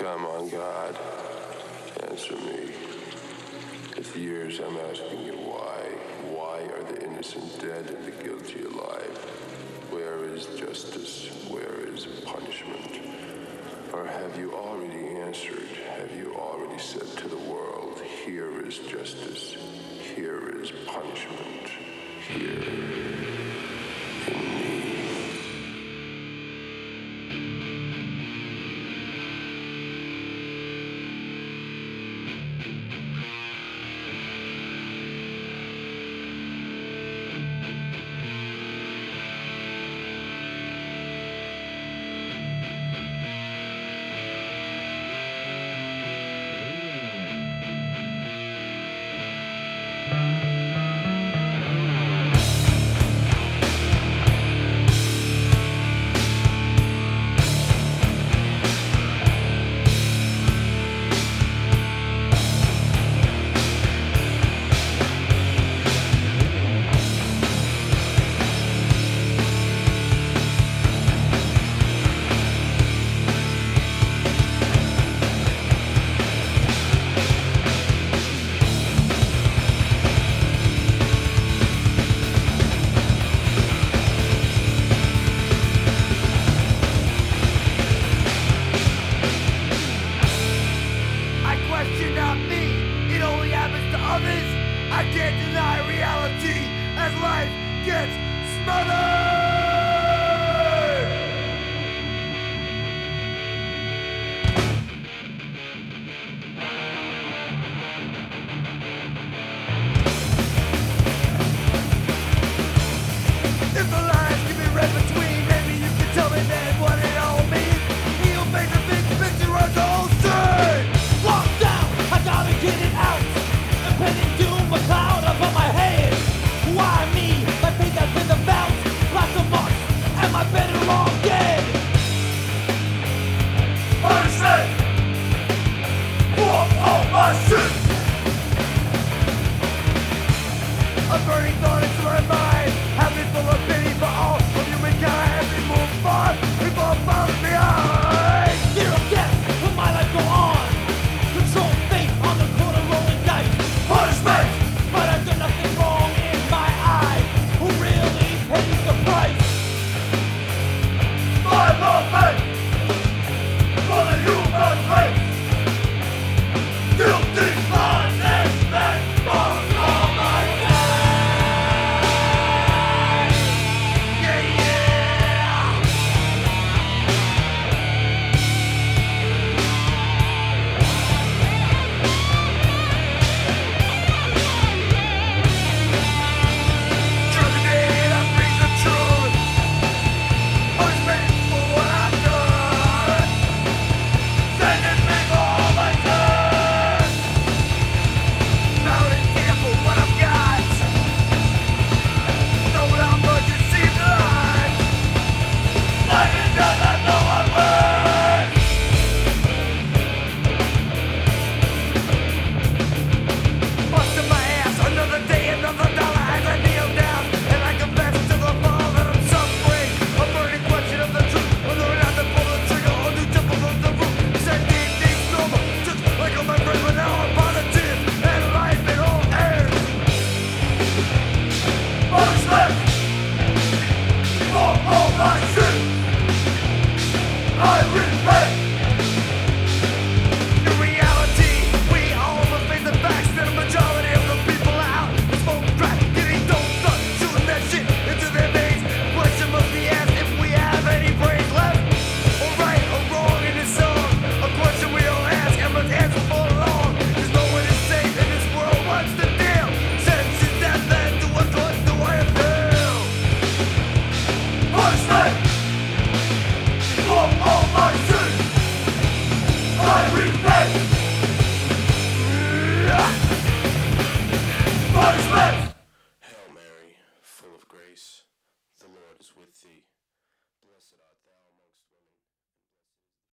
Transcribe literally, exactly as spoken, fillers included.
Come on, God, answer me. It's years I'm asking you why. Why are the innocent dead and the guilty alive? Where is justice? Where is punishment? Or have you already answered? Have you already said to the world, here is justice, here is punishment, here in me? I can't deny reality as life gets smothered. If the lines can be read between, maybe you can tell me then what it all means. He'll make the big picture of the whole scene. Lock down, I gotta get it out. Impending doom, a cloud above my head. Why me? My faith has been devout. Lots of marks, am I better off dead? Understand for all my sins. A burning thought into my mind, having full of pity for all of humankind. As we move forward, we fall far behind. Fear of death, will my life go on? Control fate on the corner rolling dice. Punishment! But I've done nothing wrong in my eyes. Who really pays the price? My love for the human race. Guilty punishment for all my sins. Yeah, yeah. Tragedy that brings the truth. Punishment for what I've done. Sentence me for all my sins. Now it's here for what I've got. Know how much it seems like. Life is just as no one worth. Busting my ass, another day, another dollar as I kneel down and I confess to the fall that I'm suffering. A burning question of the truth, whether or not to pull the trigger or to jump on the roof. Said deep, deep, normal, just like all my friends, but now I'm positive and life in all airs. Punishment for all my sins. I